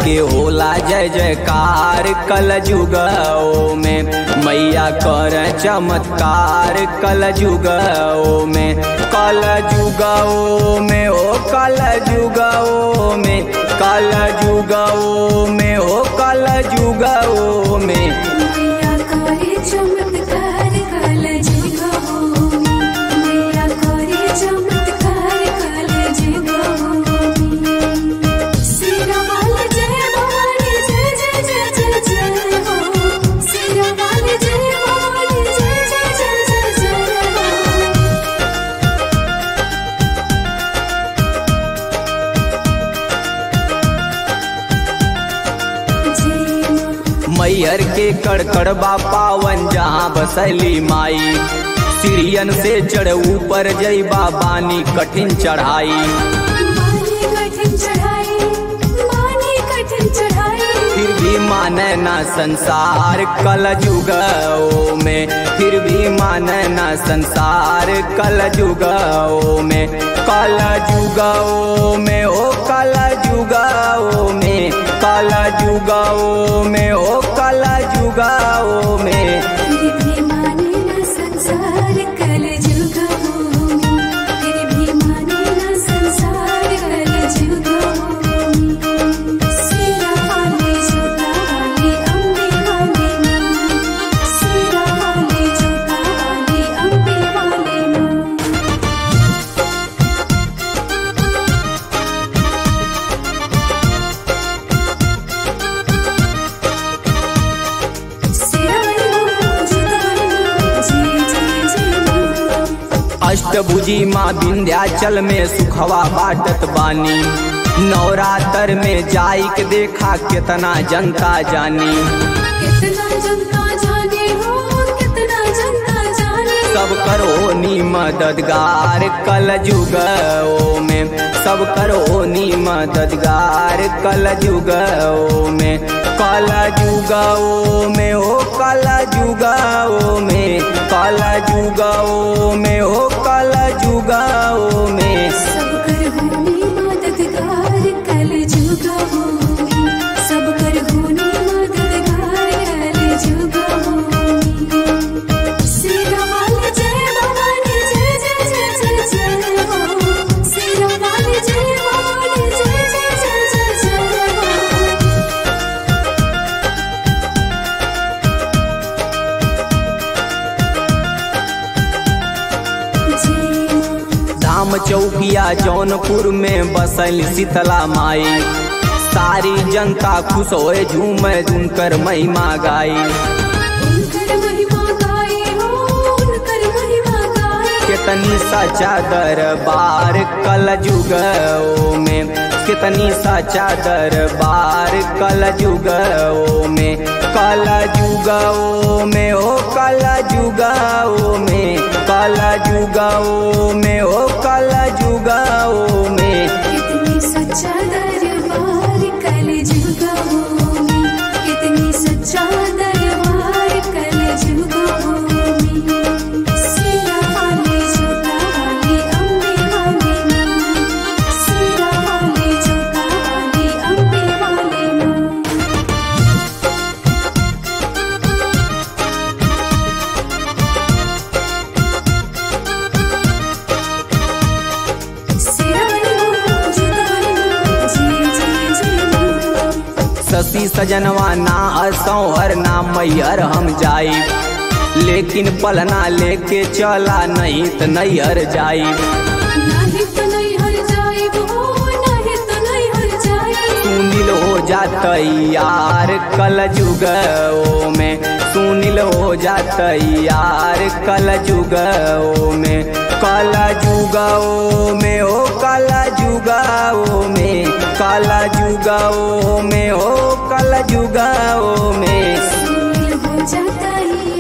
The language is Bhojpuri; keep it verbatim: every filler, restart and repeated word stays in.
के होला जय जयकार कल जुगओ में। मैया कर चमत्कार कल जुगओ में, कल जुगओ में ओ कल जुगओ में, कल जुगओ में ओ कल जुगओ में। मैया करे चमत्कार कल जुगओ में, मैया करे चमत्कार कल जुगओ में। सिरा वाले जय भवानी जय जय जय जय जय हो, सिरा वाले जय भवानी जय जय जय जय जय हो। मैहर के कड़कड़ बा पावन जहाँ बसैली माई, सीढ़ियन से चढ़ ऊपर जइबा बानी कठिन चढ़ाई। बानी कठिन चढ़ाई, बानी कठिन चढ़ाई। फिर भी माने ना संसार कल जुगओ में, फिर भी माने ना संसार कल जुगओ में, कल जुगओ में ओ कल जुगओ में, कल जुगओ में ओ कल जुगओ में। फिर भी माने ना संसार कल जुगओ में, फिर भी माने ना संसार कल जुगओ में। सिरा वाली जोता वाली अम्बे वाले माँ, सिरा वाली जोता वाली अम्बे वाले माँ। अष्टभुजी माँ विंध्याचल में सुखवा बाटत बानी, नवरात्र में जाई के देखा कितना जनता जानी। कितना जनता जाने हो, कितना जनता जाने। सब करो नी मददगार कल जुगओ में, सब करो नी मददगार कल जुगओ में, कल जुगओ में ओ कल जुगओ में, कल जुगओ में ओ कल जुगओ में। सब कर होने मददगार कल जुगओ में, सब कर होने मददगार कल जुगओ में। सिरा वाले जय भवानी जय जय जय जय जय हो, सिरा वाले जय भवानी जय जय जय जय जय हो। धाम चौकिया जौनपुर में बसल शीतला माई, सारी जनता खुश होए झूमे उनकर महिमा गाई। उनकर महिमा गाए हो, उनकर महिमा गाए। कितनी सच्चा दरबार कल जुगओ में, कितनी सच्चा दरबार कल जुगओ में, कल जुगओ में ओ कल जुगओ में, कल जुगओ में ओ कल जुगओ में। कितनी सच्चा दरबार कल जुगओ में, कितनी सच्चा दरबार कल जुगओ में। सिरा वाली जोता वाली अम्बे वाले माँ, सिरा वाली जोता वाली अम्बे वाले माँ। सिरा वाली माँ, जोता वाली माँ, जय जय जय माँ। शशि सजनवा ना असौहर ना मैहर हम जाई, लेकिन पलना लेके चला नहीं त नैहर जाई। नहीं तो नहीं हर जाए वो, नहीं तो नहीं हर जाए। सुनील हो जाता यार कल जुगओ में, सुनील हो जाता यार कल जुगओ में, कल जुगओ में ओ कल जुगओ में, कल जुगओ में ओ कल जुगओ में। सुनील हो जाता